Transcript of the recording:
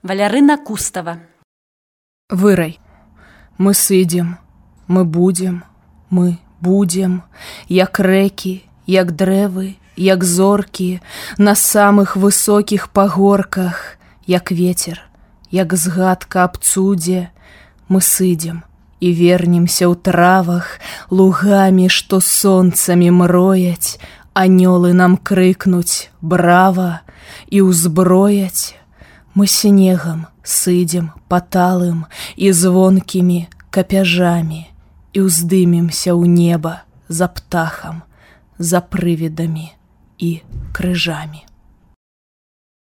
Валярына Кустава. Вырай. Мы сыдзем, мы будзем, як рэкі, як дрэвы, як зоркі, на самых высокіх пагорках, як вецер, як згадка аб цудзе. Мы сыдзем і вернемся ў травах, лугамі, што сонцамі мрояць, анёлы нам крыкнуць «Брава!» і ўзброяць. Мы снегам сыдзем паталым і звонкімі капяжамі і ўздымемся ў неба за птахам, за прывідамі і крыжамі.